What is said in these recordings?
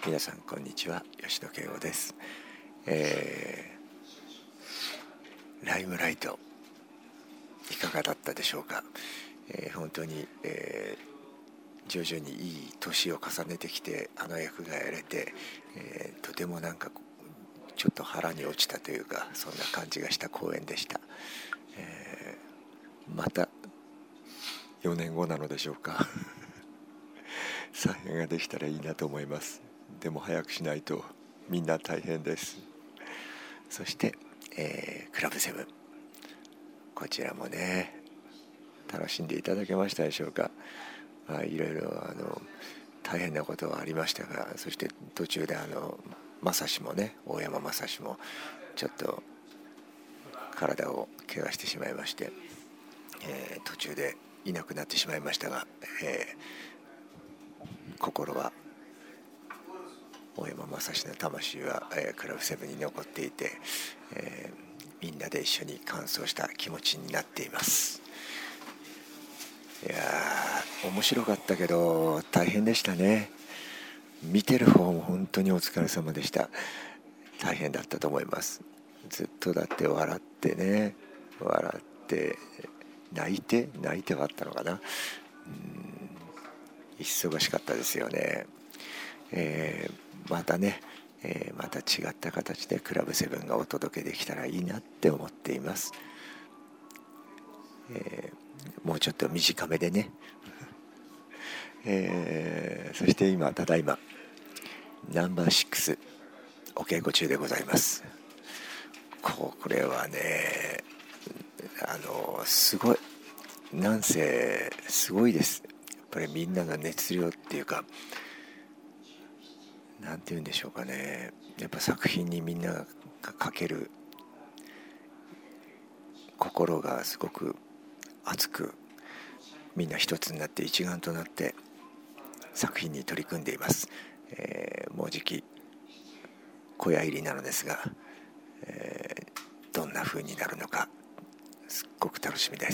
皆さんこんにちは、吉野圭吾です。ライムライトいかがだったでしょうか。本当に、徐々にいい年を重ねてきてあの役がやれて、とてもなんかちょっと腹に落ちたというか、そんな感じがした公演でした。また4年後なのでしょうか再編ができたらいいなと思います。でも早くしないとみんな大変です。そして、クラブセブン、こちらもね楽しんでいただけましたでしょうか。いろいろ大変なことはありましたが、そして途中で正志もね、大山正志もちょっと体を怪我してしまいまして、途中でいなくなってしまいましたが、心は大山正志の魂は、クラブセブンに残っていて、みんなで一緒に完走した気持ちになっています。いや面白かったけど大変でしたね。見てる方も本当にお疲れ様でした。大変だったと思います。ずっとだって笑ってね、笑って泣いてはあったのかな。忙しかったですよね。またね、また違った形でクラブセブンがお届けできたらいいなって思っています。もうちょっと短めでねそしてただいまナンバー6お稽古中でございます。これはねすごい、なんせすごいです。やっぱりみんなの熱量っていうか、なんて言うんでしょうかね、やっぱ作品にみんながかける心がすごく熱く、みんな一つになって一丸となって作品に取り組んでいます。もうじき小屋入りなのですが、どんな風になるのかすっごく楽しみです。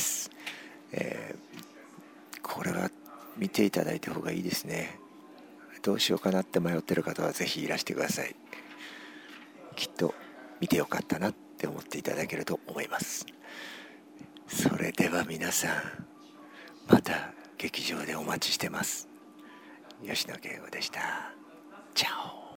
これは見ていただいた方がいいですね。どうしようかなって迷ってる方はぜひいらしてください。きっと見てよかったなって思っていただけると思います。それでは皆さん、また劇場でお待ちしてます。吉野圭吾でした。チャオ。